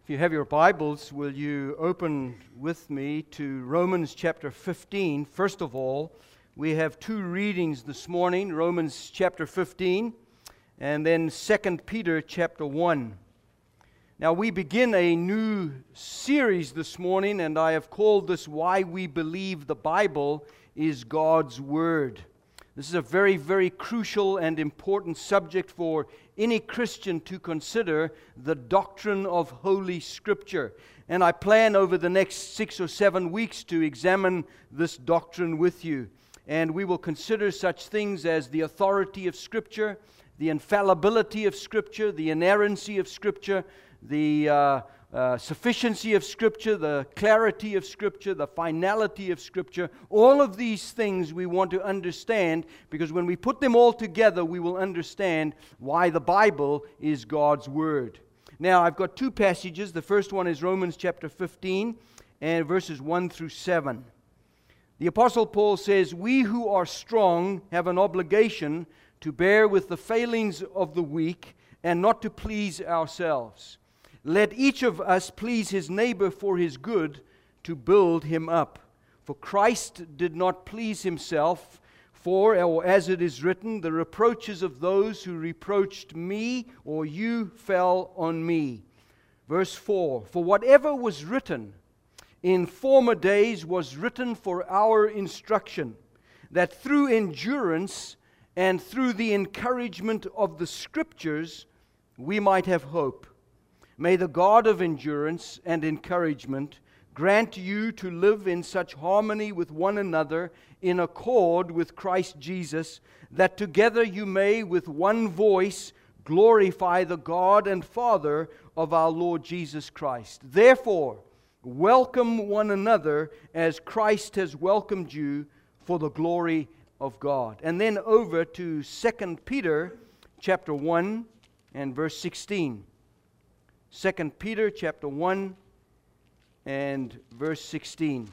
If you have your Bibles, will you open with me to Romans chapter 15? First of all, we have two readings this morning, Romans chapter 15 and then 2 Peter chapter 1. Now we begin a new series this morning, and I have called this Why We Believe the Bible is God's Word. This is a very, very crucial and important subject for any Christian to consider, the doctrine of Holy Scripture. And I plan over the next 6 or 7 weeks to examine this doctrine with you. And we will consider such things as the authority of Scripture, the infallibility of Scripture, the inerrancy of Scripture, the sufficiency of Scripture, the clarity of Scripture, the finality of Scripture. All of these things we want to understand, because when we put them all together, we will understand why the Bible is God's Word. Now, I've got two passages. The first one is Romans chapter 15 and verses 1 through 7. The Apostle Paul says, "We who are strong have an obligation to bear with the failings of the weak and not to please ourselves. Let each of us please his neighbor for his good, to build him up. For Christ did not please himself, or as it is written, the reproaches of those who reproached me or you fell on me." Verse 4, "For whatever was written in former days was written for our instruction, that through endurance and through the encouragement of the Scriptures we might have hope. May the God of endurance and encouragement grant you to live in such harmony with one another in accord with Christ Jesus, that together you may with one voice glorify the God and Father of our Lord Jesus Christ. Therefore, welcome one another as Christ has welcomed you for the glory of God." And then over to 2 Peter chapter 1 and verse 16. 2 Peter chapter 1 and verse 16.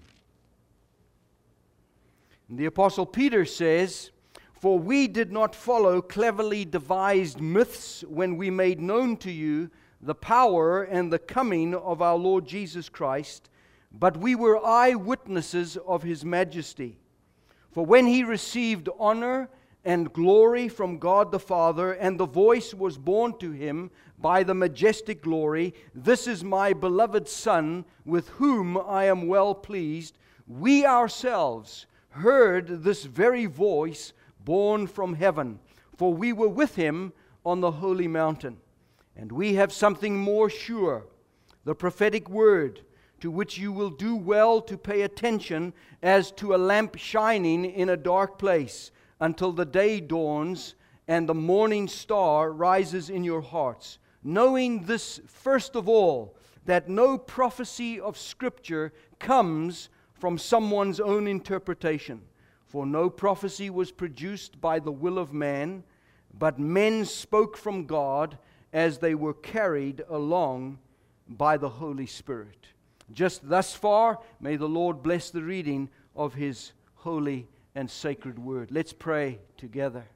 The Apostle Peter says, "For we did not follow cleverly devised myths when we made known to you the power and the coming of our Lord Jesus Christ, but we were eyewitnesses of His majesty. For when He received honor and glory from God the Father, and the voice was borne to Him by the majestic glory, 'This is my beloved Son, with whom I am well pleased,' we ourselves heard this very voice borne from heaven, for we were with Him on the holy mountain. And we have something more sure, the prophetic word, to which you will do well to pay attention as to a lamp shining in a dark place, until the day dawns and the morning star rises in your hearts. Knowing this first of all, that no prophecy of Scripture comes from someone's own interpretation. For no prophecy was produced by the will of man, but men spoke from God as they were carried along by the Holy Spirit." Just thus far, may the Lord bless the reading of His holy and sacred word. Let's pray together.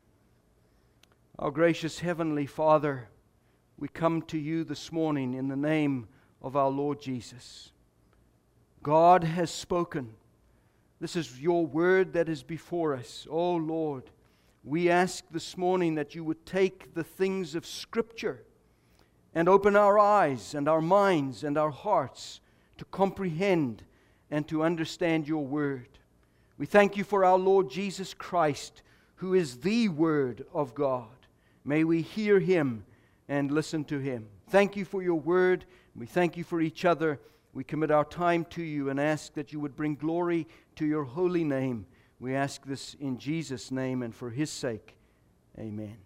Our gracious Heavenly Father, we come to you this morning in the name of our Lord Jesus. God has spoken. This is your word that is before us. Oh Lord, we ask this morning that you would take the things of Scripture and open our eyes and our minds and our hearts to comprehend and to understand your word. We thank you for our Lord Jesus Christ, who is the Word of God. May we hear Him and listen to Him. Thank you for your word. We thank you for each other. We commit our time to you and ask that you would bring glory to your holy name. We ask this in Jesus' name and for His sake. Amen.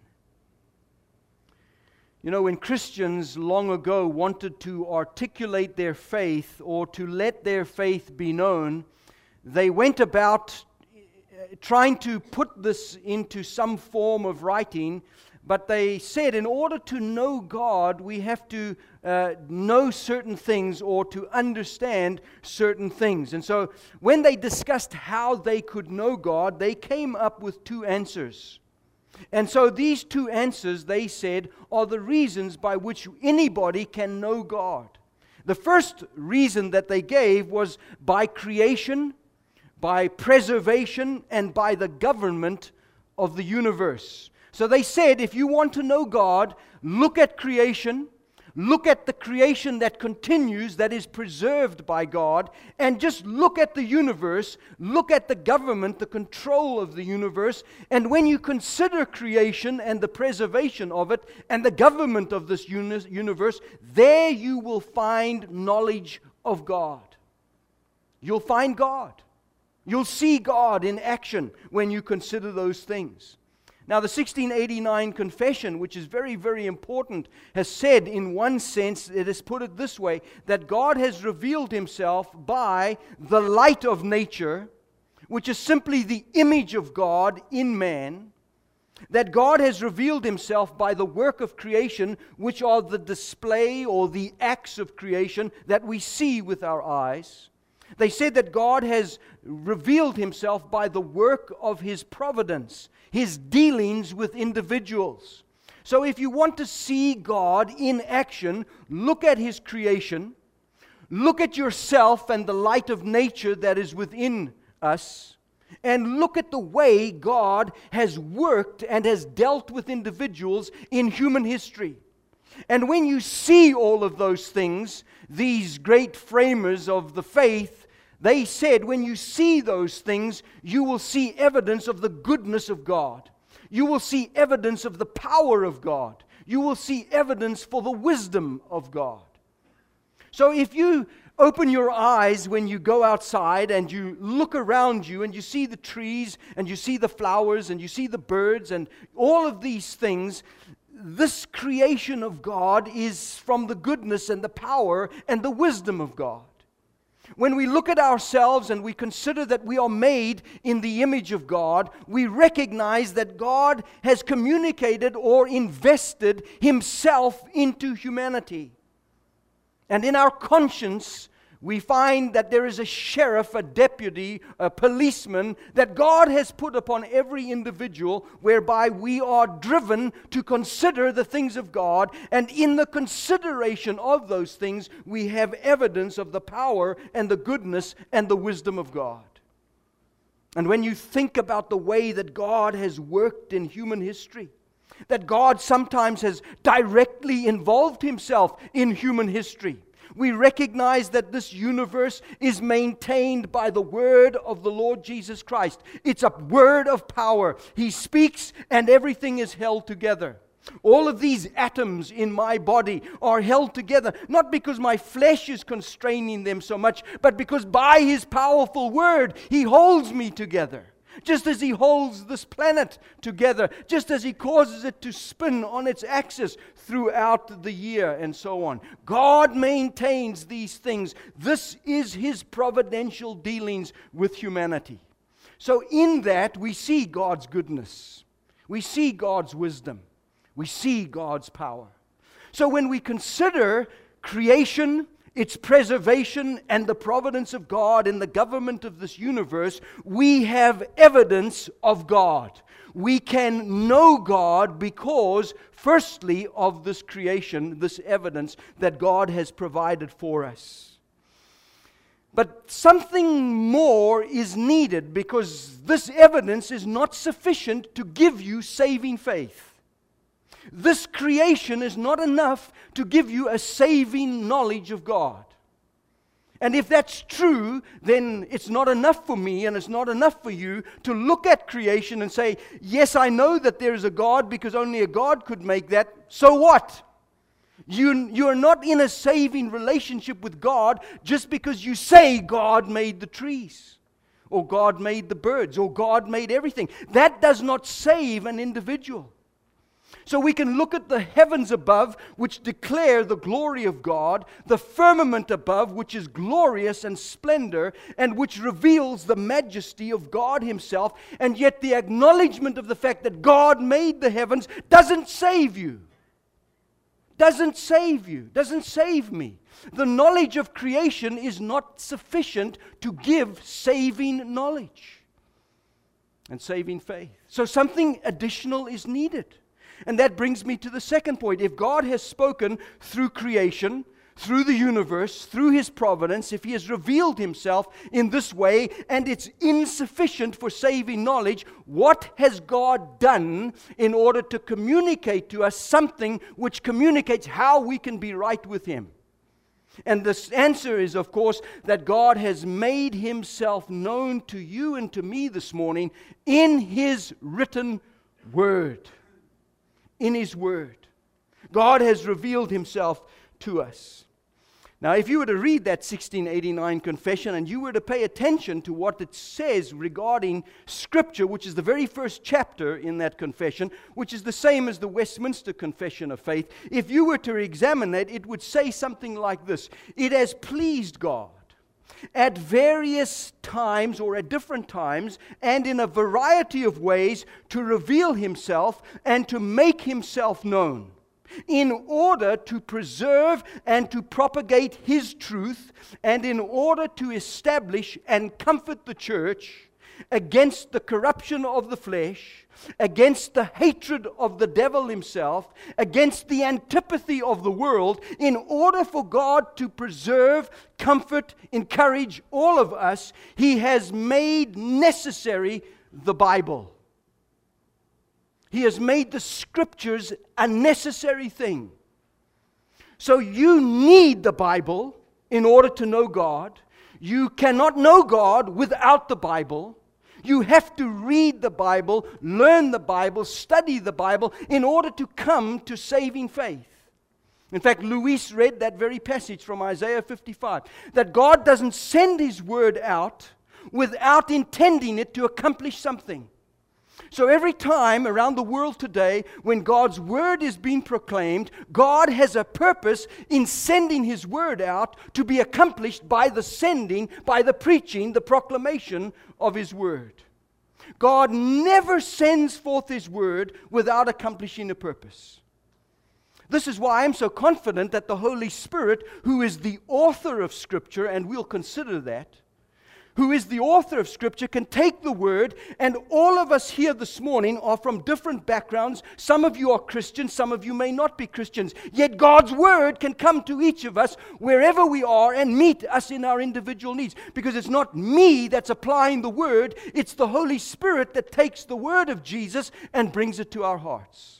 You know, when Christians long ago wanted to articulate their faith or to let their faith be known, they went about trying to put this into some form of writing, but they said in order to know God, we have to know certain things or to understand certain things. And so when they discussed how they could know God, they came up with two answers. And so these two answers, they said, are the reasons by which anybody can know God. The first reason that they gave was by creation, by preservation, and by the government of the universe. So they said, if you want to know God, look at creation, look at the creation that continues, that is preserved by God, and just look at the universe, look at the government, the control of the universe, and when you consider creation and the preservation of it, and the government of this universe, there you will find knowledge of God. You'll find God. You'll see God in action when you consider those things. Now, the 1689 Confession, which is very, very important, has said, in one sense, it has put it this way, that God has revealed Himself by the light of nature, which is simply the image of God in man, that God has revealed Himself by the work of creation, which are the display or the acts of creation that we see with our eyes. They said that God has revealed Himself by the work of His providence, His dealings with individuals. So if you want to see God in action, look at His creation, look at yourself and the light of nature that is within us, and look at the way God has worked and has dealt with individuals in human history. And when you see all of those things, these great framers of the faith, they said, when you see those things, you will see evidence of the goodness of God. You will see evidence of the power of God. You will see evidence for the wisdom of God. So if you open your eyes when you go outside and you look around you and you see the trees and you see the flowers and you see the birds and all of these things, this creation of God is from the goodness and the power and the wisdom of God. When we look at ourselves and we consider that we are made in the image of God, we recognize that God has communicated or invested Himself into humanity. And in our conscience, we find that there is a sheriff, a deputy, a policeman that God has put upon every individual, whereby we are driven to consider the things of God, and in the consideration of those things, we have evidence of the power and the goodness and the wisdom of God. And when you think about the way that God has worked in human history, that God sometimes has directly involved Himself in human history, we recognize that this universe is maintained by the word of the Lord Jesus Christ. It's a word of power. He speaks and everything is held together. All of these atoms in my body are held together, not because my flesh is constraining them so much, but because by His powerful word, He holds me together. Just as He holds this planet together, just as He causes it to spin on its axis throughout the year and so on. God maintains these things. This is His providential dealings with humanity. So in that we see God's goodness. We see God's wisdom. We see God's power. So when we consider creation, its preservation, and the providence of God in the government of this universe, we have evidence of God. We can know God because, firstly, of this creation, this evidence that God has provided for us. But something more is needed, because this evidence is not sufficient to give you saving faith. This creation is not enough to give you a saving knowledge of God. And if that's true, then it's not enough for me and it's not enough for you to look at creation and say, yes, I know that there is a God because only a God could make that. So what? You are not in a saving relationship with God just because you say God made the trees, or God made the birds, or God made everything. That does not save an individual. So we can look at the heavens above, which declare the glory of God, the firmament above, which is glorious and splendor, and which reveals the majesty of God Himself, and yet the acknowledgement of the fact that God made the heavens doesn't save you. Doesn't save you, doesn't save me. The knowledge of creation is not sufficient to give saving knowledge and saving faith. So something additional is needed. And that brings me to the second point. If God has spoken through creation, through the universe, through His providence, if He has revealed Himself in this way, and it's insufficient for saving knowledge, what has God done in order to communicate to us something which communicates how we can be right with Him? And the answer is, of course, that God has made Himself known to you and to me this morning in His written Word. In His Word. God has revealed Himself to us. Now, if you were to read that 1689 confession and you were to pay attention to what it says regarding Scripture, which is the very first chapter in that confession, which is the same as the Westminster Confession of Faith, if you were to examine that, it would say something like this: it has pleased God at various times or at different times and in a variety of ways to reveal Himself and to make Himself known, in order to preserve and to propagate His truth, and in order to establish and comfort the church against the corruption of the flesh, against the hatred of the devil himself, against the antipathy of the world, in order for God to preserve, comfort, encourage all of us, He has made necessary the Bible. He has made the Scriptures a necessary thing. So you need the Bible in order to know God. You cannot know God without the Bible. You have to read the Bible, learn the Bible, study the Bible in order to come to saving faith. In fact, Luis read that very passage from Isaiah 55, that God doesn't send His Word out without intending it to accomplish something. So every time around the world today, when God's Word is being proclaimed, God has a purpose in sending His Word out to be accomplished by the sending, by the preaching, the proclamation of His Word. God never sends forth His Word without accomplishing a purpose. This is why I'm so confident that the Holy Spirit, who is the author of Scripture, and we'll consider that, who is the author of Scripture, can take the Word, and all of us here this morning are from different backgrounds. Some of you are Christians, some of you may not be Christians, yet God's Word can come to each of us wherever we are and meet us in our individual needs, because it's not me that's applying the Word, it's the Holy Spirit that takes the Word of Jesus and brings it to our hearts.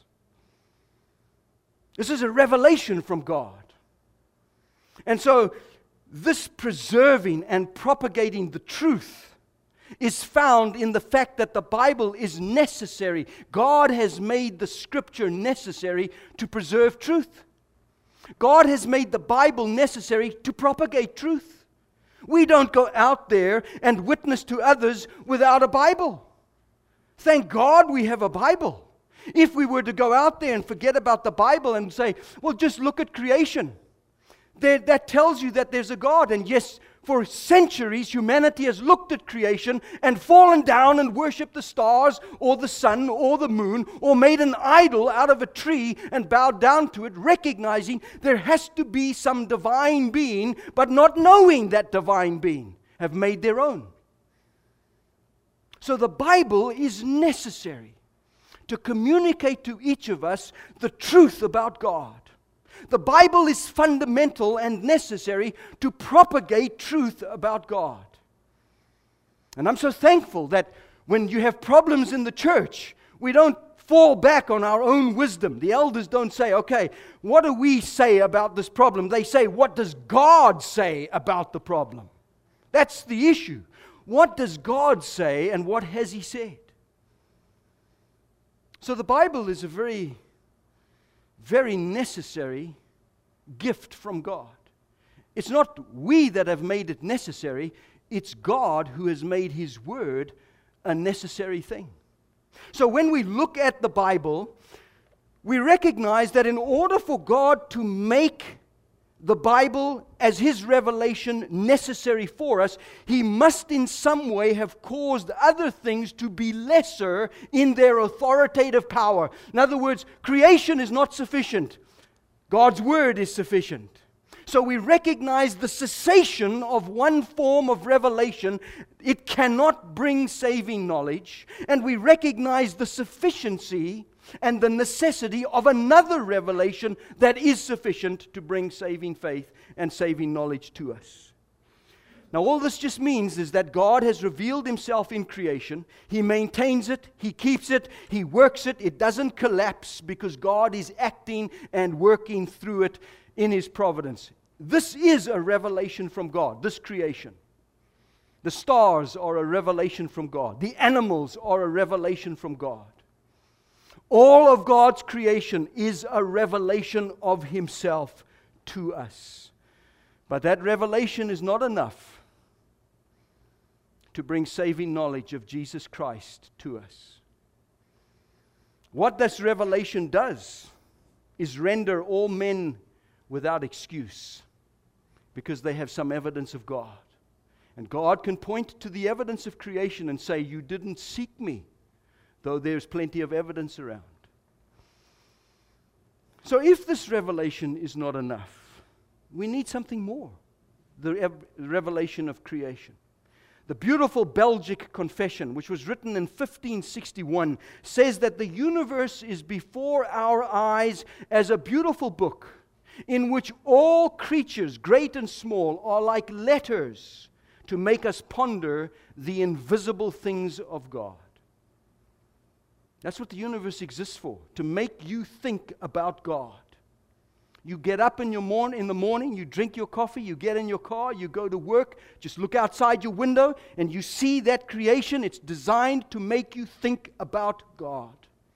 This is a revelation from God. And so, this preserving and propagating the truth is found in the fact that the Bible is necessary. God has made the Scripture necessary to preserve truth. God has made the Bible necessary to propagate truth. We don't go out there and witness to others without a Bible. Thank God we have a Bible. If we were to go out there and forget about the Bible and say, well, just look at creation, that tells you that there's a God. And yes, for centuries, humanity has looked at creation and fallen down and worshipped the stars or the sun or the moon, or made an idol out of a tree and bowed down to it, recognizing there has to be some divine being, but not knowing that divine being, have made their own. So the Bible is necessary to communicate to each of us the truth about God. The Bible is fundamental and necessary to propagate truth about God. And I'm so thankful that when you have problems in the church, we don't fall back on our own wisdom. The elders don't say, okay, what do we say about this problem? They say, what does God say about the problem? That's the issue. What does God say, and what has He said? So the Bible is a very, very necessary gift from God. It's not we that have made it necessary. It's God who has made His Word a necessary thing. So when we look at the Bible, we recognize that in order for God to make the Bible as His revelation necessary for us, He must in some way have caused other things to be lesser in their authoritative power. In other words, creation is not sufficient. God's Word is sufficient. So we recognize the cessation of one form of revelation. It cannot bring saving knowledge. And we recognize the sufficiency and the necessity of another revelation that is sufficient to bring saving faith and saving knowledge to us. Now, all this just means is that God has revealed Himself in creation. He maintains it, He keeps it, He works it. It doesn't collapse because God is acting and working through it in His providence. This is a revelation from God, this creation. The stars are a revelation from God. The animals are a revelation from God. All of God's creation is a revelation of Himself to us. But that revelation is not enough to bring saving knowledge of Jesus Christ to us. What this revelation does is render all men without excuse because they have some evidence of God. And God can point to the evidence of creation and say, you didn't seek me, though there's plenty of evidence around. So if this revelation is not enough, we need something more. The revelation of creation. The beautiful Belgic Confession, which was written in 1561, says that the universe is before our eyes as a beautiful book in which all creatures, great and small, are like letters to make us ponder the invisible things of God. That's what the universe exists for, to make you think about God. You get up in the morning, you drink your coffee, you get in your car, you go to work, just look outside your window, and you see that creation. It's designed to make you think about God.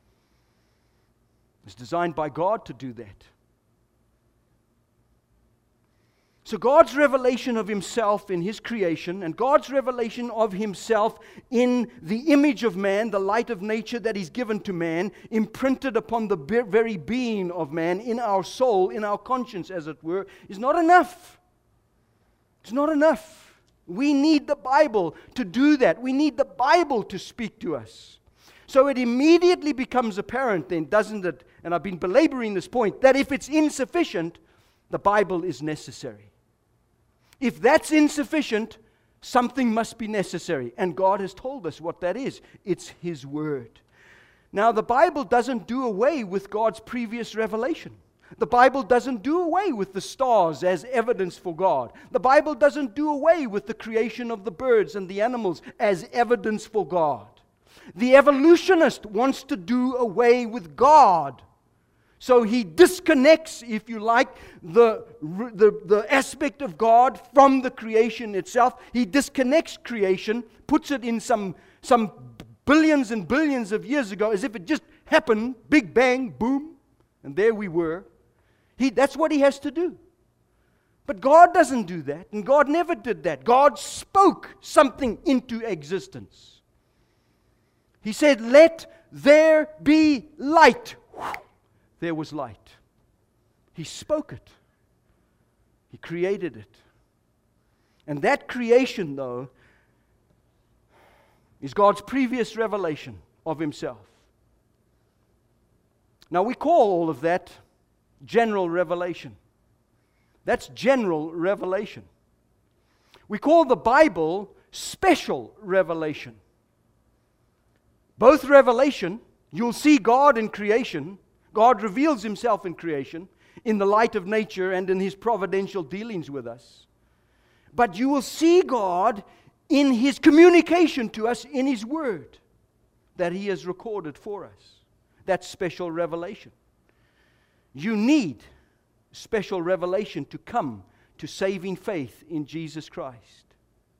It's designed by God to do that. So God's revelation of Himself in His creation, and God's revelation of Himself in the image of man, the light of nature that He's given to man, imprinted upon the very being of man, in our soul, in our conscience, as it were, is not enough. It's not enough. We need the Bible to do that. We need the Bible to speak to us. So it immediately becomes apparent then, doesn't it, and I've been belaboring this point, that if it's insufficient, the Bible is necessary. If that's insufficient, something must be necessary. And God has told us what that is. It's His Word. Now, the Bible doesn't do away with God's previous revelation. The Bible doesn't do away with the stars as evidence for God. The Bible doesn't do away with the creation of the birds and the animals as evidence for God. The evolutionist wants to do away with God. So he disconnects, if you like, the aspect of God from the creation itself. He disconnects creation, puts it in some billions and billions of years ago, as if it just happened, big bang, boom, and there we were. That's what he has to do. But God doesn't do that, and God never did that. God spoke something into existence. He said, "Let there be light." There was light. He spoke it. He created it. And that creation, though, is God's previous revelation of Himself. Now, we call all of that general revelation. That's general revelation. We call the Bible special revelation. Both revelation, you'll see God in creation. God reveals Himself in creation, in the light of nature and in His providential dealings with us. But you will see God in His communication to us in His Word that He has recorded for us. That's special revelation. You need special revelation to come to saving faith in Jesus Christ.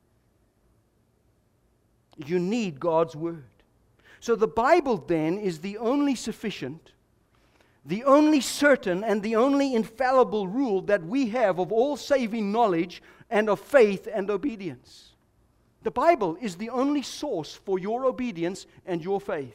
You need God's Word. So the Bible then is the only sufficient, the only certain, and the only infallible rule that we have of all saving knowledge and of faith and obedience. The Bible is the only source for your obedience and your faith.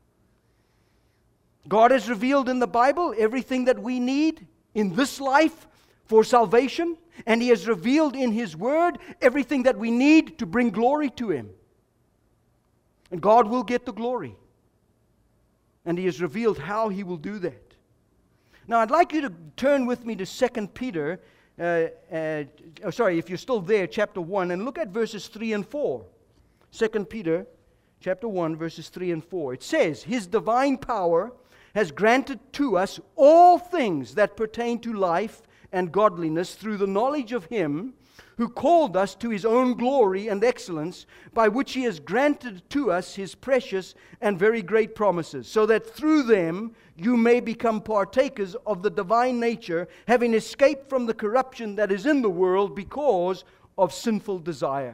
God has revealed in the Bible everything that we need in this life for salvation, and He has revealed in His Word everything that we need to bring glory to Him. And God will get the glory. And He has revealed how He will do that. Now, I'd like you to turn with me to 2 Peter, if you're still there, chapter 1, and look at verses 3 and 4. 2 Peter, chapter 1, verses 3 and 4. It says, "His divine power has granted to us all things that pertain to life and godliness through the knowledge of Him who called us to His own glory and excellence, by which He has granted to us His precious and very great promises, so that through them you may become partakers of the divine nature, having escaped from the corruption that is in the world because of sinful desire.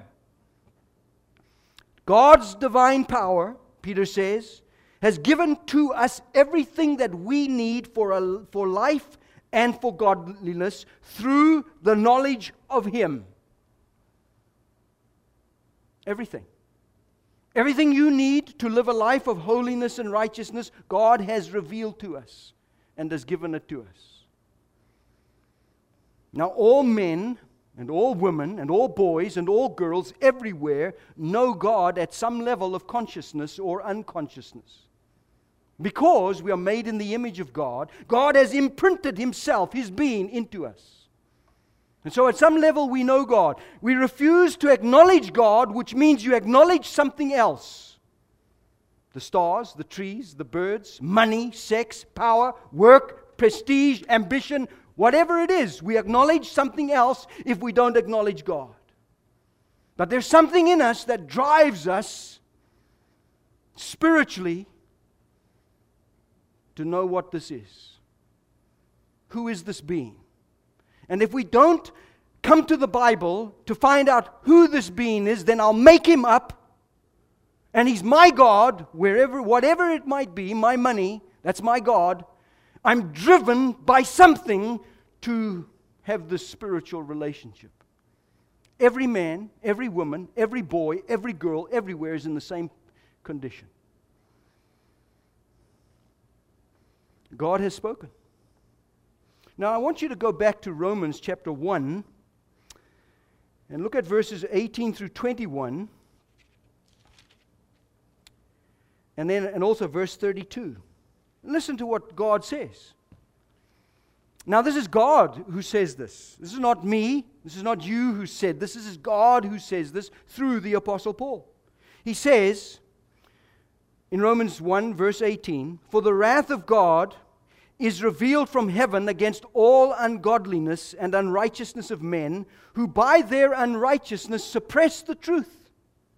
God's divine power, Peter says, has given to us everything that we need for life and for godliness through the knowledge of Him. Everything. Everything you need to live a life of holiness and righteousness, God has revealed to us and has given it to us. Now, all men and all women and all boys and all girls everywhere know God at some level of consciousness or unconsciousness. Because we are made in the image of God, God has imprinted Himself, His being, into us. And so at some level we know God. We refuse to acknowledge God, which means you acknowledge something else. The stars, the trees, the birds, money, sex, power, work, prestige, ambition, whatever it is, we acknowledge something else if we don't acknowledge God. But there's something in us that drives us spiritually to know what this is. Who is this being? And if we don't come to the Bible to find out who this being is, then I'll make him up. And he's my God, whatever it might be, my money, that's my God. I'm driven by something to have this spiritual relationship. Every man, every woman, every boy, every girl, everywhere is in the same condition. God has spoken. Now, I want you to go back to Romans chapter 1 and look at verses 18 through 21 and also verse 32. Listen to what God says. Now, this is God who says this. This is not me. This is not you who said this. This is God who says this through the Apostle Paul. He says in Romans 1 verse 18, "For the wrath of God is revealed from heaven against all ungodliness and unrighteousness of men, who by their unrighteousness suppress the truth.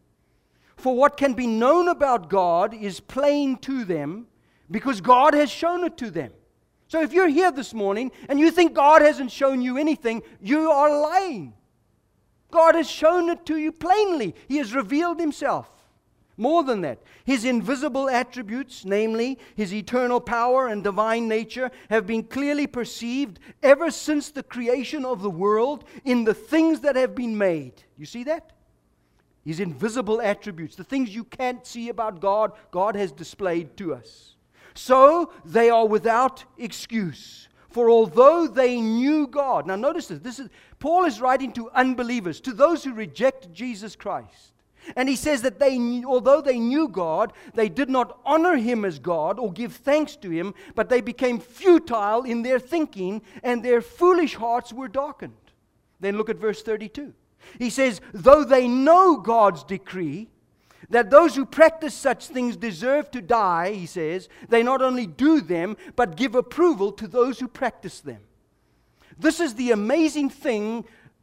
For what can be known about God is plain to them, because God has shown it to them." So if you're here this morning and you think God hasn't shown you anything, you are lying. God has shown it to you plainly. He has revealed Himself. More than that, His invisible attributes, namely His eternal power and divine nature, have been clearly perceived ever since the creation of the world in the things that have been made. You see that? His invisible attributes, the things you can't see about God, God has displayed to us. So they are without excuse. For although they knew God, now notice this, Paul is writing to unbelievers, to those who reject Jesus Christ. And he says that although they knew God, they did not honor Him as God or give thanks to Him, but they became futile in their thinking, and their foolish hearts were darkened. Then look at verse 32. He says, "Though they know God's decree, that those who practice such things deserve to die," he says, "they not only do them, but give approval to those who practice them." This is the amazing thing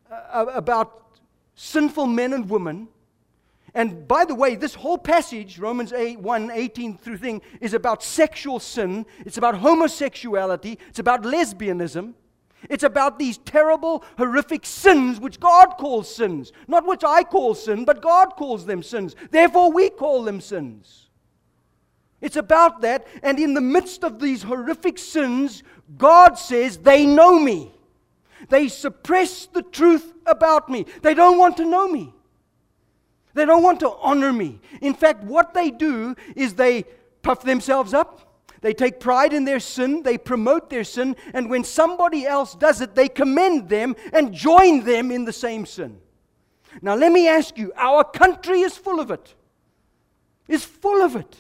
about sinful men and women. And by the way, this whole passage, Romans 1:18 through thing, is about sexual sin. It's about homosexuality. It's about lesbianism. It's about these terrible, horrific sins which God calls sins. Not which I call sin, but God calls them sins. Therefore, we call them sins. It's about that. And in the midst of these horrific sins, God says, they know me. They suppress the truth about me. They don't want to know me. They don't want to honor me. In fact, what they do is they puff themselves up. They take pride in their sin. They promote their sin. And when somebody else does it, they commend them and join them in the same sin. Now, let me ask you, our country is full of it. It's full of it.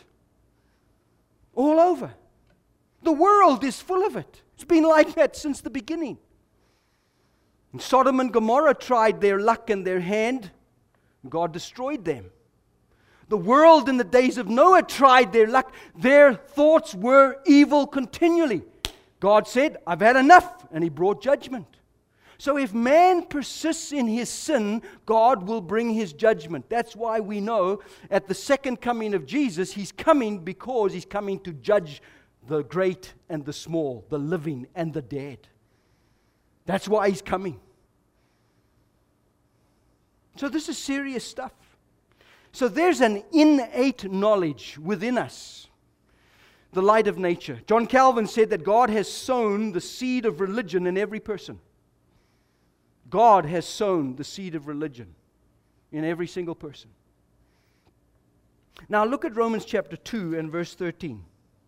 All over. The world is full of it. It's been like that since the beginning. And Sodom and Gomorrah tried their luck and their hand. God destroyed them. The world in the days of Noah tried their luck. Their thoughts were evil continually. God said, I've had enough, and He brought judgment. So if man persists in his sin, God will bring His judgment. That's why we know at the second coming of Jesus, He's coming because He's coming to judge the great and the small, the living and the dead. That's why He's coming. So this is serious stuff. So there's an innate knowledge within us, the light of nature. John Calvin said that God has sown the seed of religion in every person. God has sown the seed of religion in every single person. Now look at Romans chapter 2 and verse 13.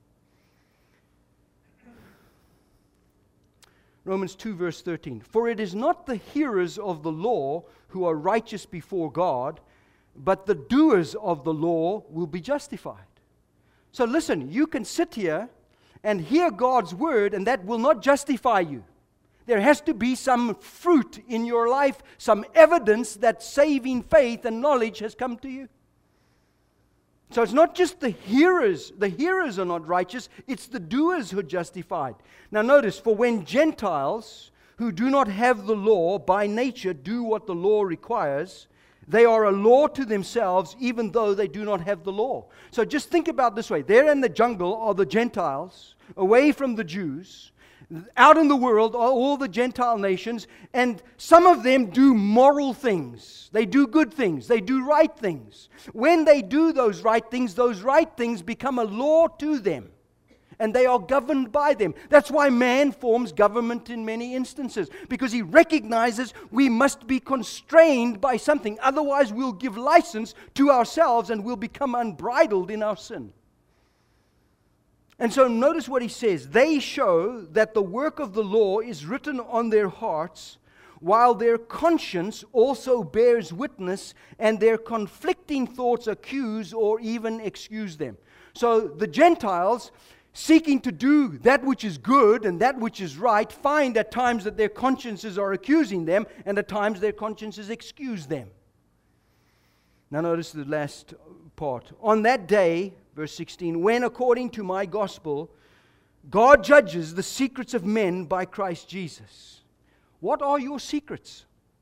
Romans 2 verse 13. For it is not the hearers of the law who are righteous before God, but the doers of the law will be justified. So listen, you can sit here and hear God's word, and that will not justify you. There has to be some fruit in your life, some evidence that saving faith and knowledge has come to you. So it's not just the hearers. The hearers are not righteous. It's the doers who are justified. Now notice, for when Gentiles who do not have the law by nature do what the law requires, they are a law to themselves, even though they do not have the law. So just think about this way. There in the jungle are the Gentiles, away from the Jews. Out in the world are all the Gentile nations, and some of them do moral things. They do good things. They do right things. When they do those right things become a law to them, and they are governed by them. That's why man forms government in many instances, because he recognizes we must be constrained by something. Otherwise, we'll give license to ourselves and we'll become unbridled in our sin. And so notice what he says. They show that the work of the law is written on their hearts, while their conscience also bears witness, and their conflicting thoughts accuse or even excuse them. So the Gentiles, seeking to do that which is good and that which is right, find at times that their consciences are accusing them, and at times their consciences excuse them. Now notice the last part. On that day, verse 16, when according to my gospel, God judges the secrets of men by Christ Jesus. What are your secrets?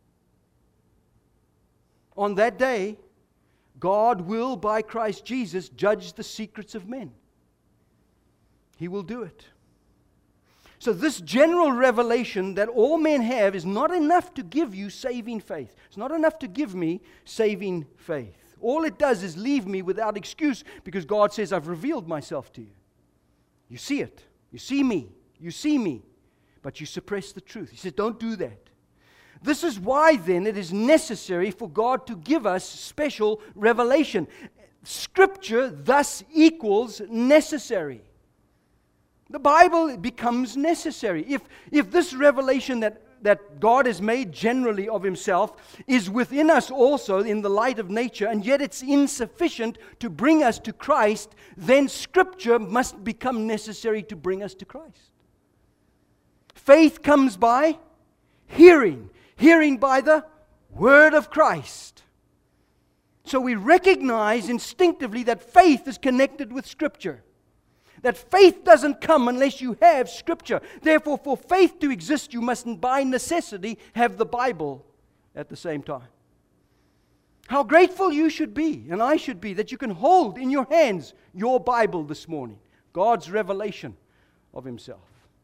On that day, God will, by Christ Jesus, judge the secrets of men. He will do it. So this general revelation that all men have is not enough to give you saving faith. It's not enough to give me saving faith. All it does is leave me without excuse, because God says, I've revealed myself to you. You see it. You see me. You see me. But you suppress the truth. He says, don't do that. This is why then it is necessary for God to give us special revelation. Scripture thus equals necessary. The Bible becomes necessary. If this revelation that God has made generally of Himself is within us also in the light of nature, and yet it's insufficient to bring us to Christ, then Scripture must become necessary to bring us to Christ. Faith comes by hearing. Hearing by the Word of Christ. So we recognize instinctively that faith is connected with Scripture. That faith doesn't come unless you have Scripture. Therefore, for faith to exist, you must by necessity have the Bible at the same time. How grateful you should be, and I should be, that you can hold in your hands your Bible this morning. God's revelation of Himself.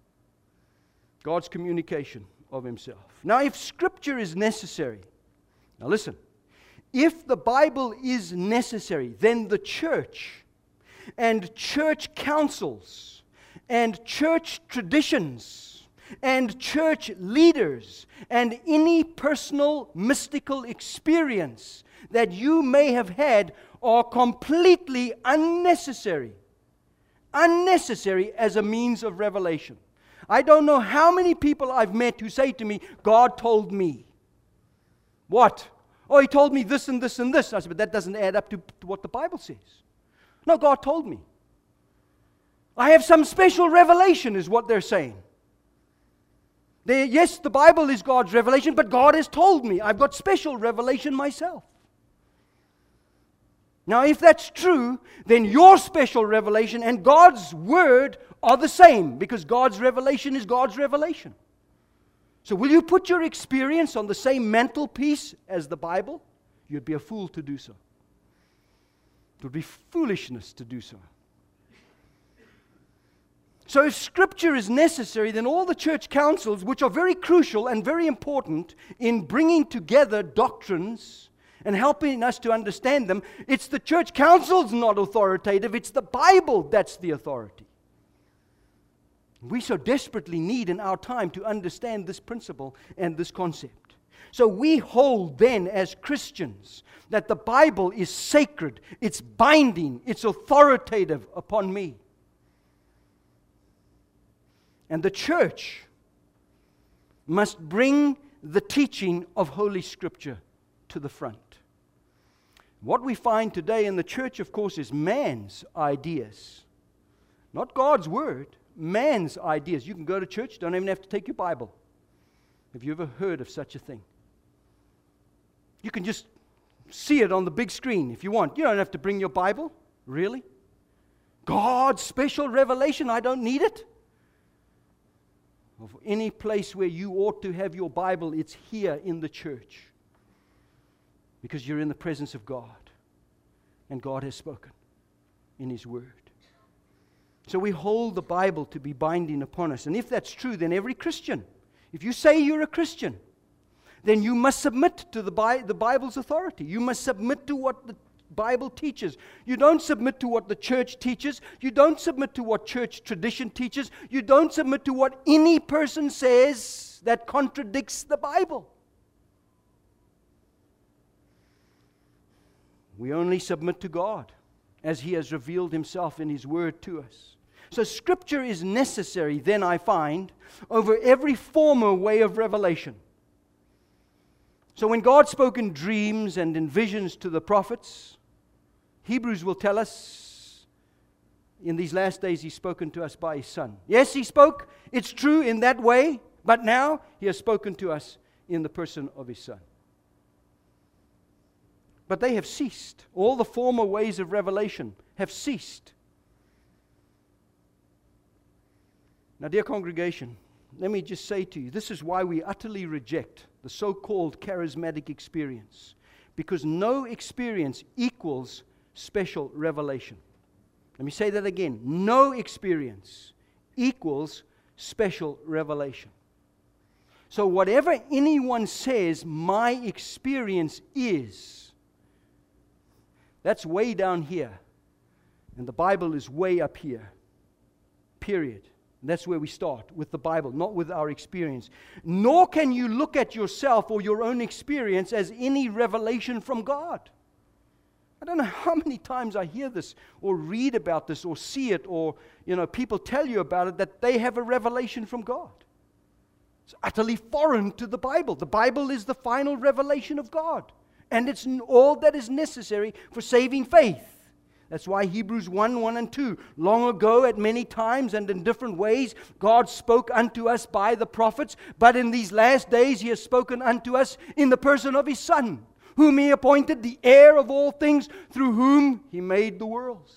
God's communication of Himself. Now, if Scripture is necessary, now listen, if the Bible is necessary, then the church and church councils and church traditions and church leaders and any personal mystical experience that you may have had are completely unnecessary. Unnecessary as a means of revelation. I don't know how many people I've met who say to me, God told me. What? Oh, He told me this and this and this. I said, but that doesn't add up to what the Bible says. No, God told me. I have some special revelation is what they're saying. Yes, the Bible is God's revelation, but God has told me. I've got special revelation myself. Now, if that's true, then your special revelation and God's Word are the same, because God's revelation is God's revelation. So will you put your experience on the same mantelpiece as the Bible? You'd be a fool to do so. It would be foolishness to do so. So if Scripture is necessary, then all the church councils, which are very crucial and very important in bringing together doctrines and helping us to understand them, it's the church councils not authoritative, it's the Bible that's the authority. We so desperately need in our time to understand this principle and this concept. So we hold then as Christians that the Bible is sacred, it's binding, it's authoritative upon me. And the church must bring the teaching of Holy Scripture to the front. What we find today in the church, of course, is man's ideas. Not God's Word, man's ideas. You can go to church, don't even have to take your Bible. Have you ever heard of such a thing? You can just see it on the big screen if you want. You don't have to bring your Bible. Really? God's special revelation, I don't need it. Of any place where you ought to have your Bible, it's here in the church. Because you're in the presence of God. And God has spoken in His Word. So we hold the Bible to be binding upon us. And if that's true, then every Christian, if you say you're a Christian, then you must submit to the Bible's authority. You must submit to what the Bible teaches. You don't submit to what the church teaches. You don't submit to what church tradition teaches. You don't submit to what any person says that contradicts the Bible. We only submit to God as He has revealed Himself in His Word to us. So Scripture is necessary, then I find, over every former way of revelation. So when God spoke in dreams and in visions to the prophets, Hebrews will tell us in these last days He's spoken to us by His Son. Yes, He spoke, it's true in that way, but now He has spoken to us in the person of His Son. But they have ceased. All the former ways of revelation have ceased. Now, dear congregation, let me just say to you, this is why we utterly reject the so-called charismatic experience. Because no experience equals special revelation. Let me say that again. No experience equals special revelation. So whatever anyone says my experience is, that's way down here. And the Bible is way up here. Period. And that's where we start, with the Bible, not with our experience. Nor can you look at yourself or your own experience as any revelation from God. I don't know how many times I hear this or read about this or see it or, people tell you about it, that they have a revelation from God. It's utterly foreign to the Bible. The Bible is the final revelation of God. And it's all that is necessary for saving faith. That's why Hebrews 1 and 2. Long ago, at many times and in different ways, God spoke unto us by the prophets. But in these last days, He has spoken unto us in the person of His Son, whom He appointed the heir of all things, through whom He made the worlds.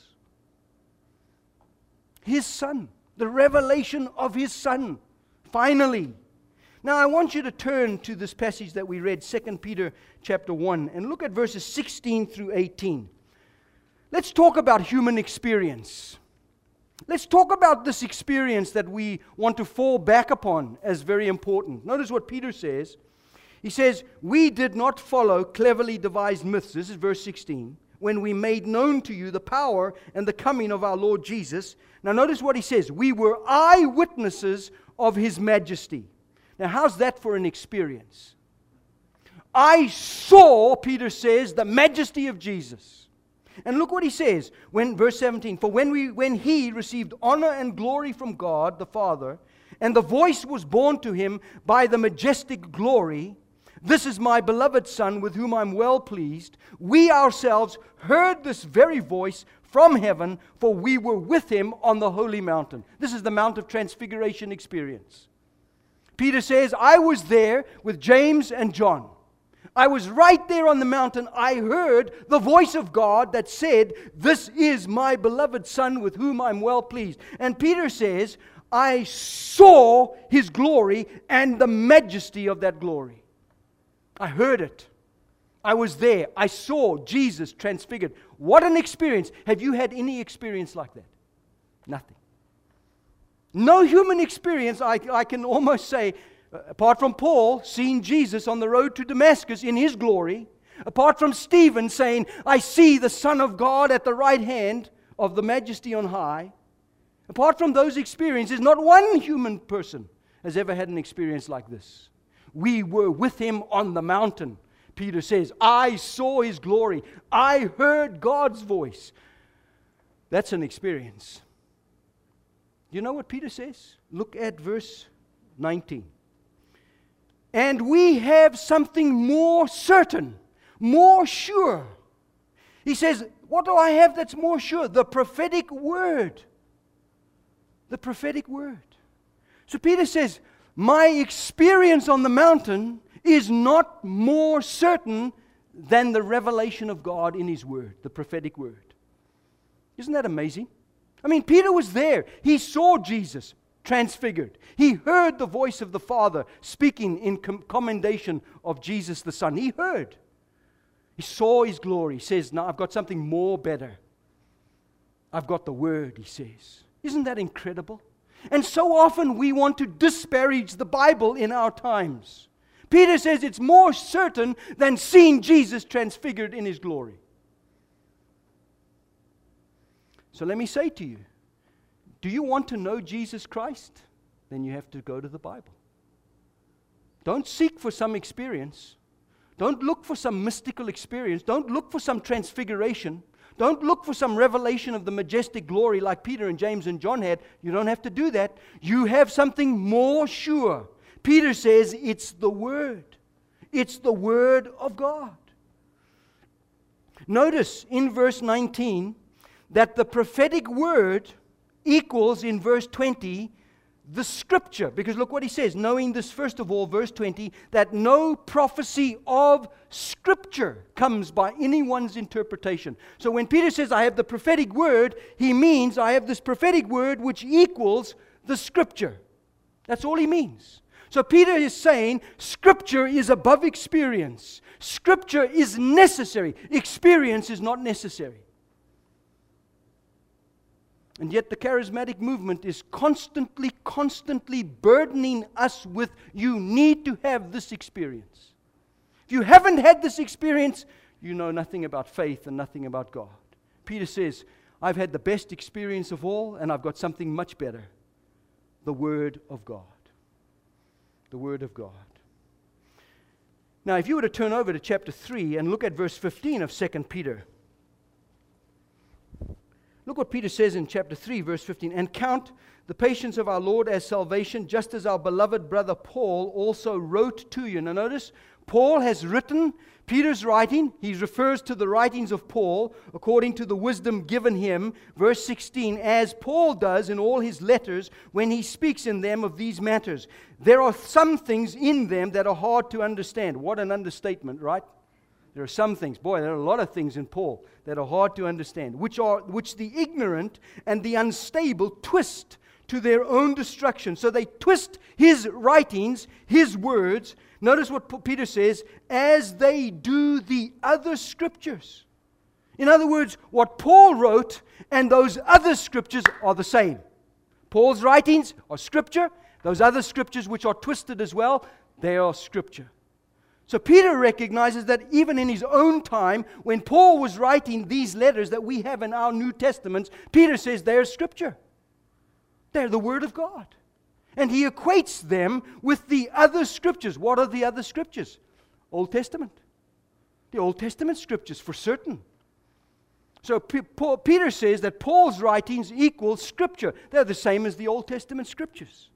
His Son, the revelation of His Son, finally. Now I want you to turn to this passage that we read, 2 Peter chapter 1, and look at verses 16 through 18. Let's talk about human experience. Let's talk about this experience that we want to fall back upon as very important. Notice what Peter says. He says, we did not follow cleverly devised myths. This is verse 16. When we made known to you the power and the coming of our Lord Jesus. Now notice what he says. We were eyewitnesses of His majesty. Now how's that for an experience? I saw, Peter says, the majesty of Jesus. And look what he says, verse 17, for when He received honor and glory from God the Father, and the voice was borne to Him by the majestic glory, this is my beloved Son, with whom I'm well pleased, we ourselves heard this very voice from heaven, for we were with Him on the holy mountain. This is the Mount of Transfiguration experience. Peter says, I was there with James and John. I was right there on the mountain. I heard the voice of God that said, "This is my beloved Son with whom I'm well pleased." And Peter says, I saw His glory and the majesty of that glory. I heard it. I was there. I saw Jesus transfigured. What an experience. Have you had any experience like that? Nothing. No human experience, I can almost say, apart from Paul seeing Jesus on the road to Damascus in His glory, apart from Stephen saying, "I see the Son of God at the right hand of the majesty on high," apart from those experiences, not one human person has ever had an experience like this. We were with Him on the mountain. Peter says, I saw His glory. I heard God's voice. That's an experience. You know what Peter says? Look at verse 19. And we have something more certain, more sure. He says, what do I have that's more sure? The prophetic word. The prophetic word. So Peter says, my experience on the mountain is not more certain than the revelation of God in His word, the prophetic word. Isn't that amazing? I mean, Peter was there. He saw Jesus transfigured. He heard the voice of the Father speaking in commendation of Jesus the Son. He heard. He saw His glory. He says, now I've got something more better. I've got the word, he says. Isn't that incredible? And so often we want to disparage the Bible in our times. Peter says it's more certain than seeing Jesus transfigured in His glory. So let me say to you, do you want to know Jesus Christ? Then you have to go to the Bible. Don't seek for some experience. Don't look for some mystical experience. Don't look for some transfiguration. Don't look for some revelation of the majestic glory like Peter and James and John had. You don't have to do that. You have something more sure. Peter says it's the Word. It's the Word of God. Notice in verse 19 that the prophetic word equals in verse 20 the Scripture. Because look what he says, knowing this first of all, verse 20, that no prophecy of Scripture comes by anyone's interpretation. So when Peter says, I have the prophetic word, he means I have this prophetic word which equals the Scripture. That's all he means. So Peter is saying, Scripture is above experience. Scripture is necessary. Experience is not necessary. And yet the charismatic movement is constantly burdening us with, you need to have this experience. If you haven't had this experience, you know nothing about faith and nothing about God. Peter says, I've had the best experience of all, and I've got something much better. The Word of God. The Word of God. Now, if you were to turn over to chapter 3 and look at verse 15 of 2 Peter. Look what Peter says in chapter 3, verse 15. And count the patience of our Lord as salvation, just as our beloved brother Paul also wrote to you. Now notice, Paul has written, Peter's writing, he refers to the writings of Paul according to the wisdom given him, verse 16, as Paul does in all his letters when he speaks in them of these matters. There are some things in them that are hard to understand. What an understatement, right? There are some things, boy, there are a lot of things in Paul that are hard to understand, which the ignorant and the unstable twist to their own destruction. So they twist his writings, his words. Notice what Peter says, as they do the other scriptures. In other words, what Paul wrote and those other scriptures are the same. Paul's writings are scripture. Those other scriptures which are twisted as well, they are scripture. So Peter recognizes that even in his own time, when Paul was writing these letters that we have in our New Testaments, Peter says they're Scripture. They're the Word of God. And he equates them with the other Scriptures. What are the other Scriptures? Old Testament. The Old Testament Scriptures, for certain. So Peter says that Paul's writings equal Scripture. They're the same as the Old Testament Scriptures.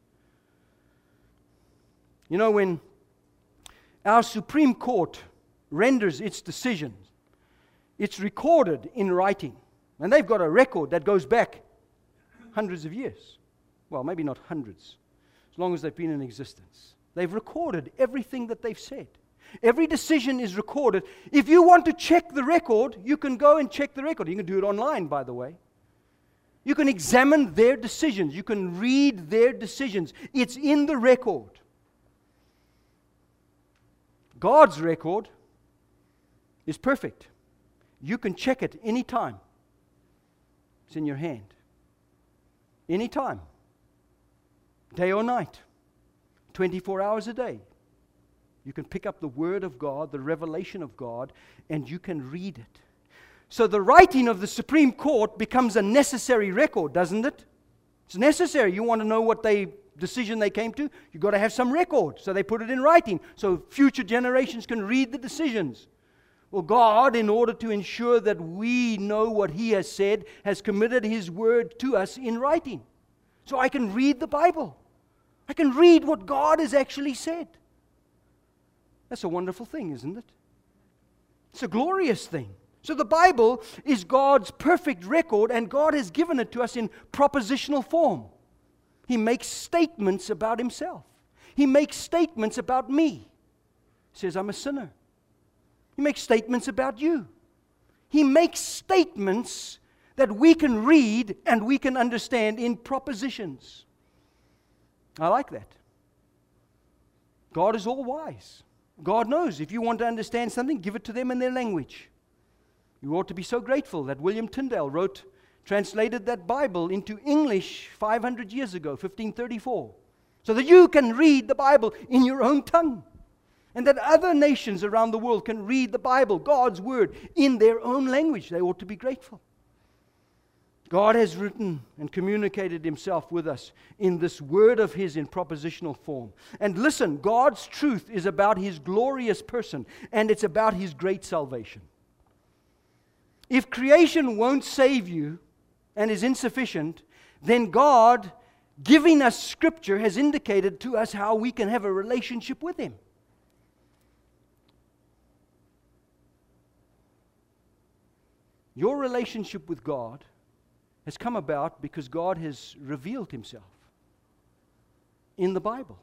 You know, when our Supreme Court renders its decisions, it's recorded in writing. And they've got a record that goes back hundreds of years. Well, maybe not hundreds, as long as they've been in existence. They've recorded everything that they've said. Every decision is recorded. If you want to check the record, you can go and check the record. You can do it online, by the way. You can examine their decisions. You can read their decisions. It's in the record. God's record is perfect. You can check it anytime. It's in your hand. Anytime. Day or night. 24 hours a day. You can pick up the Word of God, the revelation of God, and you can read it. So the writing of the Supreme Court becomes a necessary record, doesn't it? It's necessary. You want to know what decision they came to? You've got to have some record. So they put it in writing so future generations can read the decisions. Well, God, in order to ensure that we know what He has said, has committed His Word to us in writing. So I can read the Bible. I can read what God has actually said. That's a wonderful thing, isn't it? It's a glorious thing. So the Bible is God's perfect record, and God has given it to us in propositional form. He makes statements about Himself. He makes statements about me. He says, I'm a sinner. He makes statements about you. He makes statements that we can read and we can understand in propositions. I like that. God is all wise. God knows. If you want to understand something, give it to them in their language. You ought to be so grateful that William Tyndale translated that Bible into English 500 years ago, 1534, so that you can read the Bible in your own tongue. And that other nations around the world can read the Bible, God's Word, in their own language. They ought to be grateful. God has written and communicated Himself with us in this Word of His in propositional form. And listen, God's truth is about His glorious person, and it's about His great salvation. If creation won't save you and is insufficient, then God, giving us Scripture, has indicated to us how we can have a relationship with Him. Your relationship with God has come about because God has revealed Himself in the Bible.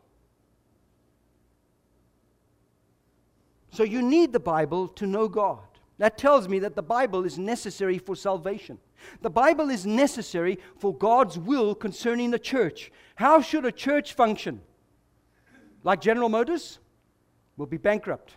So you need the Bible to know God. That tells me that the Bible is necessary for salvation. The Bible is necessary for God's will concerning the church. How should a church function? Like General Motors? We'll be bankrupt.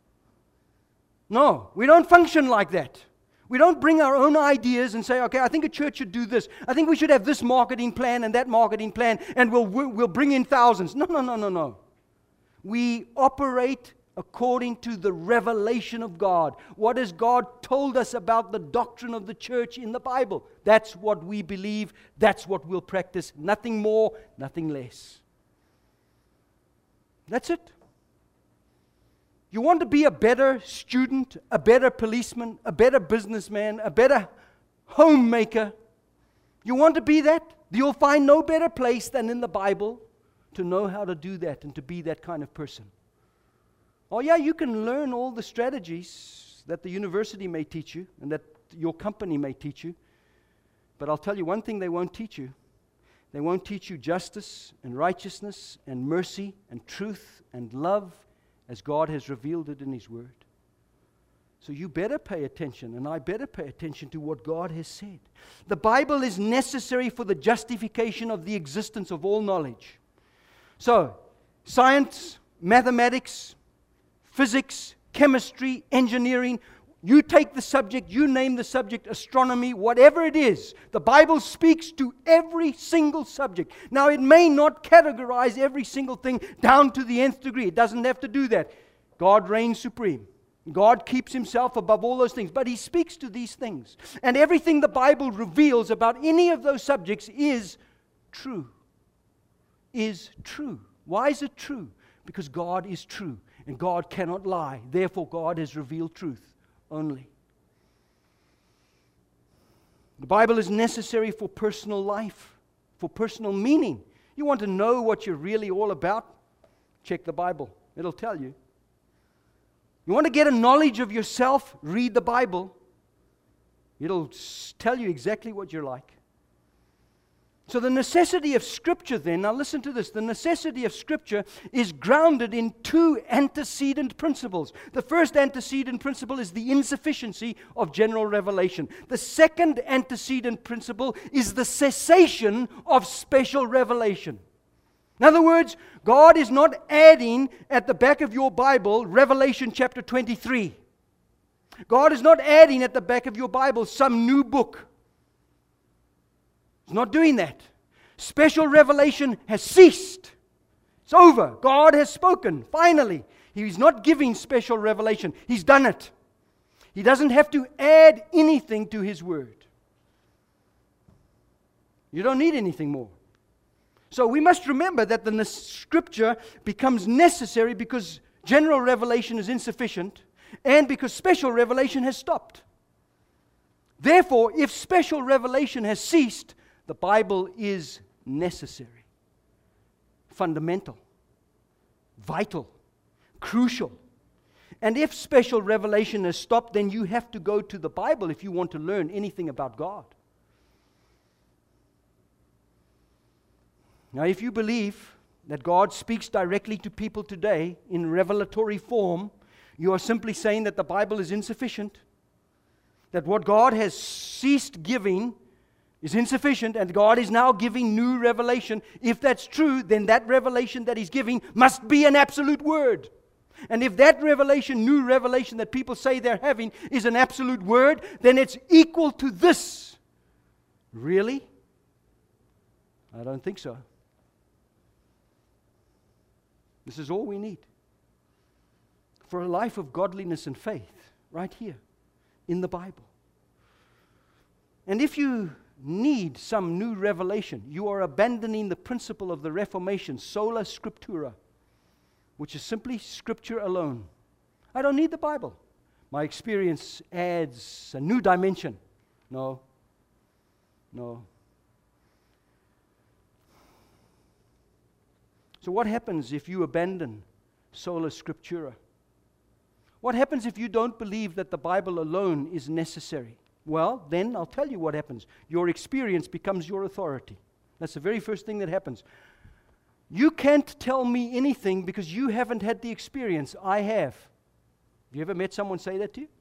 No, we don't function like that. We don't bring our own ideas and say, okay, I think a church should do this. I think we should have this marketing plan and that marketing plan, and we'll bring in thousands. No. We operate according to the revelation of God. What has God told us about the doctrine of the church in the Bible? That's what we believe. That's what we'll practice. Nothing more, nothing less. That's it. You want to be a better student, a better policeman, a better businessman, a better homemaker. You want to be that? You'll find no better place than in the Bible to know how to do that and to be that kind of person. Oh yeah, you can learn all the strategies that the university may teach you and that your company may teach you. But I'll tell you one thing they won't teach you. They won't teach you justice and righteousness and mercy and truth and love as God has revealed it in His Word. So you better pay attention, and I better pay attention to what God has said. The Bible is necessary for the justification of the existence of all knowledge. So, science, mathematics, physics, chemistry, engineering, you take the subject, you name the subject, astronomy, whatever it is, the Bible speaks to every single subject. Now, it may not categorize every single thing down to the nth degree. It doesn't have to do that. God reigns supreme. God keeps Himself above all those things. But He speaks to these things. And everything the Bible reveals about any of those subjects is true. Is true. Why is it true? Because God is true. And God cannot lie. Therefore, God has revealed truth only. The Bible is necessary for personal life, for personal meaning. You want to know what you're really all about? Check the Bible. It'll tell you. You want to get a knowledge of yourself? Read the Bible. It'll tell you exactly what you're like. So the necessity of Scripture then, now listen to this, the necessity of Scripture is grounded in two antecedent principles. The first antecedent principle is the insufficiency of general revelation. The second antecedent principle is the cessation of special revelation. In other words, God is not adding at the back of your Bible Revelation chapter 23. God is not adding at the back of your Bible some new book. He's not doing that. Special revelation has ceased. It's over. God has spoken. Finally. He's not giving special revelation. He's done it. He doesn't have to add anything to His Word. You don't need anything more. So we must remember that the Scripture becomes necessary because general revelation is insufficient and because special revelation has stopped. Therefore, if special revelation has ceased, the Bible is necessary, fundamental, vital, crucial. And if special revelation has stopped, then you have to go to the Bible if you want to learn anything about God. Now, if you believe that God speaks directly to people today in revelatory form, you are simply saying that the Bible is insufficient, that what God has ceased giving is insufficient, and God is now giving new revelation. If that's true, then that revelation that He's giving must be an absolute word. And if that revelation, new revelation that people say they're having, is an absolute word, then it's equal to this. Really? I don't think so. This is all we need for a life of godliness and faith, right here in the Bible. And if you need some new revelation, you are abandoning the principle of the Reformation, sola scriptura, which is simply Scripture alone. I don't need the Bible. My experience adds a new dimension. No. So what happens if you abandon sola scriptura? What happens if you don't believe that the Bible alone is necessary? Well, then I'll tell you what happens. Your experience becomes your authority. That's the very first thing that happens. You can't tell me anything because you haven't had the experience. I have. Have you ever met someone say that to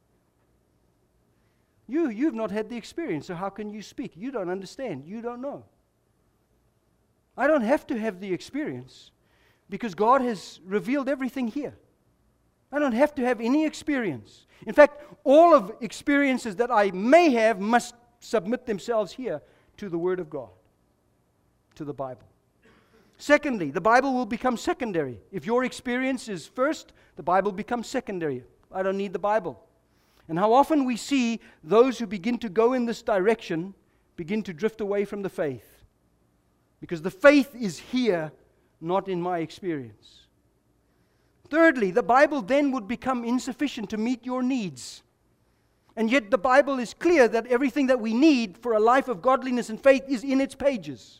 you? You've not had the experience, so how can you speak? You don't understand. You don't know. I don't have to have the experience because God has revealed everything here. I don't have to have any experience. In fact, all of experiences that I may have must submit themselves here to the Word of God, to the Bible. Secondly, the Bible will become secondary. If your experience is first, the Bible becomes secondary. I don't need the Bible. And how often we see those who begin to go in this direction begin to drift away from the faith. Because the faith is here, not in my experience. Thirdly, the Bible then would become insufficient to meet your needs. And yet the Bible is clear that everything that we need for a life of godliness and faith is in its pages.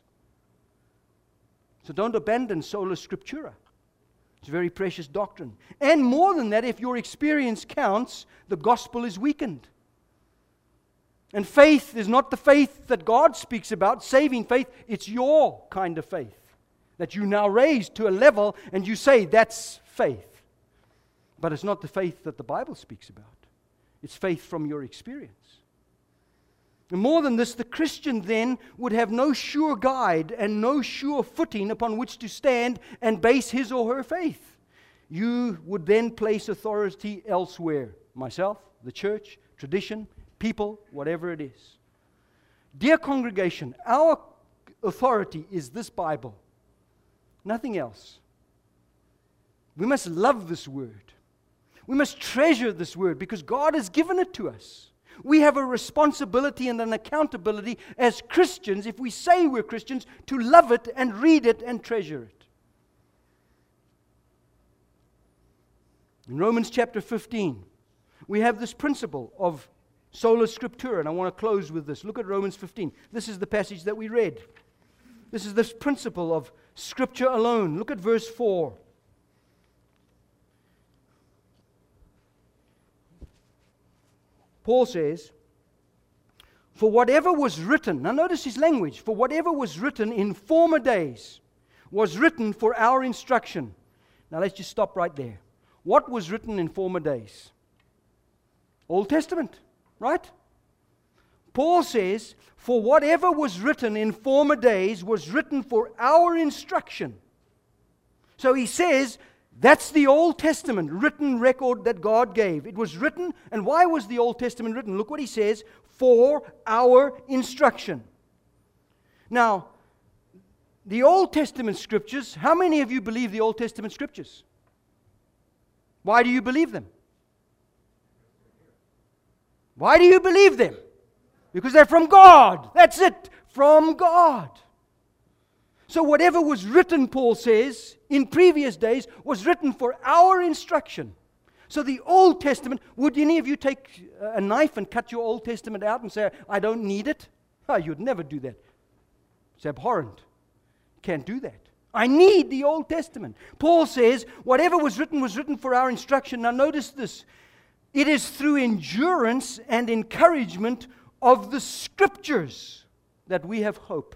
So don't abandon sola scriptura. It's a very precious doctrine. And more than that, if your experience counts, the gospel is weakened. And faith is not the faith that God speaks about, saving faith. It's your kind of faith that you now raise to a level and you say that's faith. But it's not the faith that the Bible speaks about. It's faith from your experience. And more than this, the Christian then would have no sure guide and no sure footing upon which to stand and base his or her faith. You would then place authority elsewhere. Myself, the church, tradition, people, whatever it is. Dear congregation, our authority is this Bible. Nothing else. We must love this word. We must treasure this word because God has given it to us. We have a responsibility and an accountability as Christians, if we say we're Christians, to love it and read it and treasure it. In Romans chapter 15, we have this principle of sola scriptura, and I want to close with this. Look at Romans 15. This is the passage that we read. This is this principle of Scripture alone. Look at verse 4. Paul says, For whatever was written, now notice his language, for whatever was written in former days was written for our instruction. Now let's just stop right there. What was written in former days? Old Testament, right? Paul says, for whatever was written in former days was written for our instruction. So he says, that's the Old Testament written record that God gave. It was written, and why was the Old Testament written? Look what he says, for our instruction. Now, the Old Testament scriptures, how many of you believe the Old Testament scriptures? Why do you believe them? Why do you believe them? Because they're from God. That's it, from God. So whatever was written, Paul says, in previous days, was written for our instruction. So the Old Testament, would any of you take a knife and cut your Old Testament out and say, I don't need it? Oh, you'd never do that. It's abhorrent. You can't do that. I need the Old Testament. Paul says, whatever was written for our instruction. Now notice this. It is through endurance and encouragement of the Scriptures that we have hope.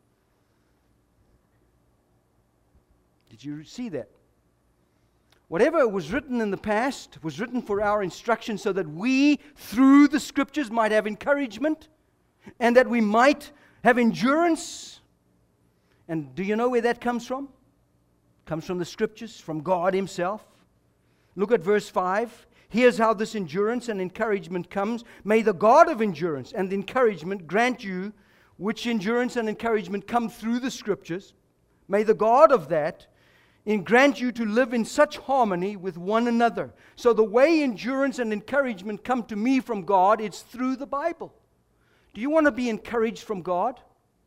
Did you see that? Whatever was written in the past was written for our instruction so that we, through the Scriptures, might have encouragement and that we might have endurance. And do you know where that comes from? It comes from the Scriptures, from God Himself. Look at verse 5. Here's how this endurance and encouragement comes. May the God of endurance and encouragement grant you, which endurance and encouragement come through the Scriptures. May the God of that grant you to live in such harmony with one another. So the way endurance and encouragement come to me from God, it's through the Bible. Do you want to be encouraged from God?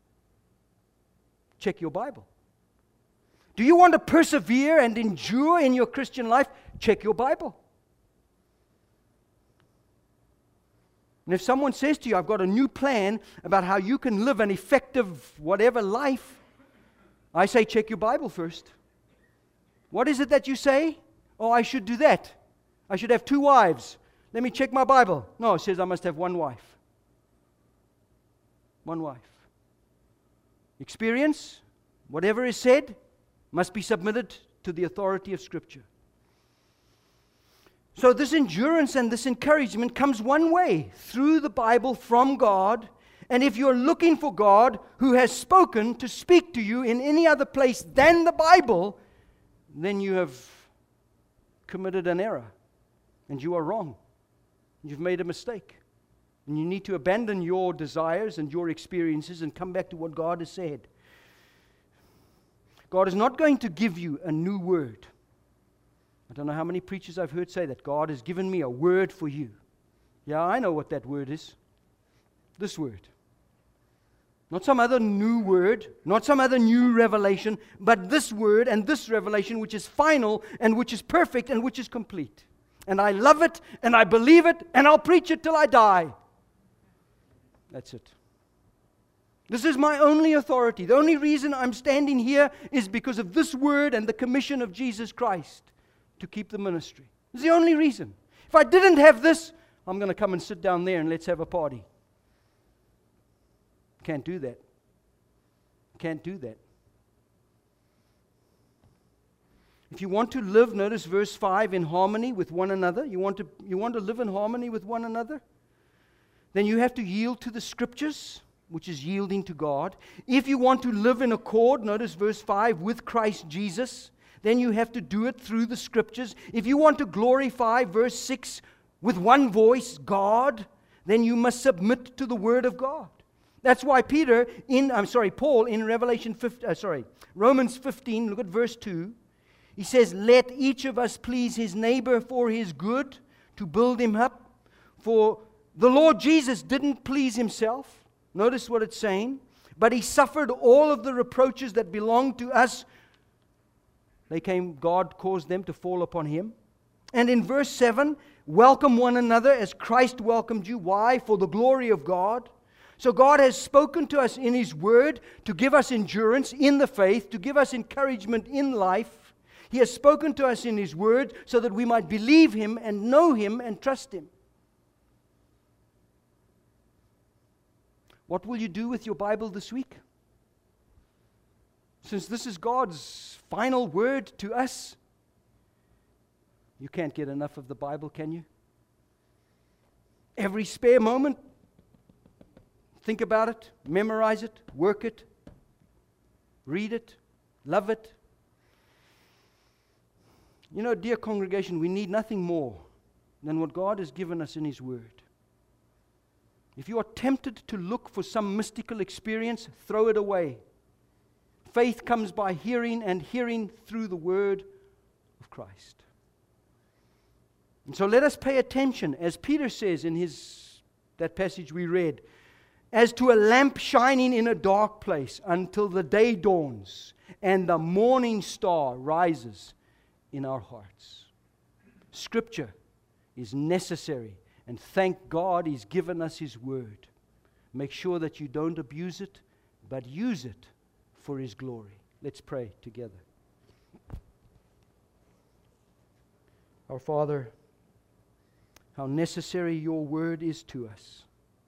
Check your Bible. Do you want to persevere and endure in your Christian life? Check your Bible. And if someone says to you, I've got a new plan about how you can live an effective whatever life, I say, check your Bible first. What is it that you say? Oh, I should do that. I should have 2 wives. Let me check my Bible. No, it says I must have 1 wife. 1 wife. Experience, whatever is said, must be submitted to the authority of Scripture. So this endurance and this encouragement comes one way, through the Bible from God. And if you're looking for God who has spoken to speak to you in any other place than the Bible, then you have committed an error. And you are wrong. You've made a mistake. And you need to abandon your desires and your experiences and come back to what God has said. God is not going to give you a new word. I don't know how many preachers I've heard say that. God has given me a word for you. Yeah, I know what that word is. This word. Not some other new word, not some other new revelation, but this word and this revelation which is final and which is perfect and which is complete. And I love it and I believe it and I'll preach it till I die. That's it. This is my only authority. The only reason I'm standing here is because of this word and the commission of Jesus Christ to keep the ministry. It's the only reason. If I didn't have this, I'm going to come and sit down there and let's have a party. Can't do that. Can't do that. If you want to live, notice verse 5, in harmony with one another. You want to live in harmony with one another? Then you have to yield to the Scriptures, which is yielding to God. If you want to live in accord, notice verse 5, with Christ Jesus, then you have to do it through the Scriptures. If you want to glorify, verse 6, with one voice, God, then you must submit to the Word of God. That's why Paul in Romans 15, look at verse 2. He says, let each of us please his neighbor for his good, to build him up. For the Lord Jesus didn't please himself. Notice what it's saying. But he suffered all of the reproaches that belonged to us. God caused them to fall upon him. And in verse 7, welcome one another as Christ welcomed you. Why? For the glory of God. So God has spoken to us in His Word to give us endurance in the faith, to give us encouragement in life. He has spoken to us in His Word so that we might believe Him and know Him and trust Him. What will you do with your Bible this week? Since this is God's final word to us, you can't get enough of the Bible, can you? Every spare moment, think about it, memorize it, work it, read it, love it. You know, dear congregation, we need nothing more than what God has given us in His Word. If you are tempted to look for some mystical experience, throw it away. Faith comes by hearing, and hearing through the Word of Christ. And so let us pay attention, as Peter says in that passage we read, as to a lamp shining in a dark place until the day dawns and the morning star rises in our hearts. Scripture is necessary, and thank God He's given us His Word. Make sure that you don't abuse it, but use it for His glory. Let's pray together. Our Father, how necessary Your Word is to us.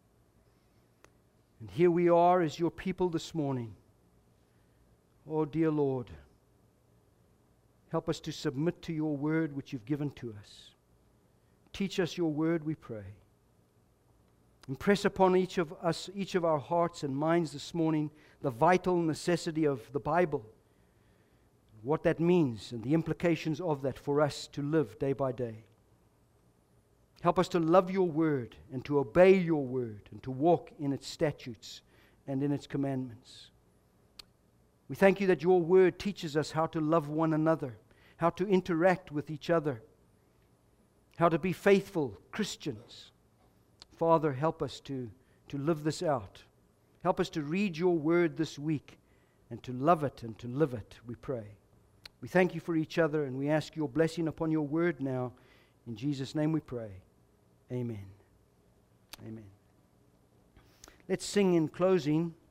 And here we are as Your people this morning. Oh, dear Lord, help us to submit to Your Word which You've given to us. Teach us Your Word, we pray. Impress upon each of us, each of our hearts and minds this morning, the vital necessity of the Bible, what that means and the implications of that for us to live day by day. Help us to love Your Word and to obey Your Word and to walk in its statutes and in its commandments. We thank You that Your Word teaches us how to love one another, how to interact with each other, how to be faithful Christians. Father, help us to live this out. Help us to read Your Word this week and to love it and to live it, we pray. We thank You for each other, and we ask Your blessing upon Your Word now. In Jesus' name we pray. Amen. Amen. Let's sing in closing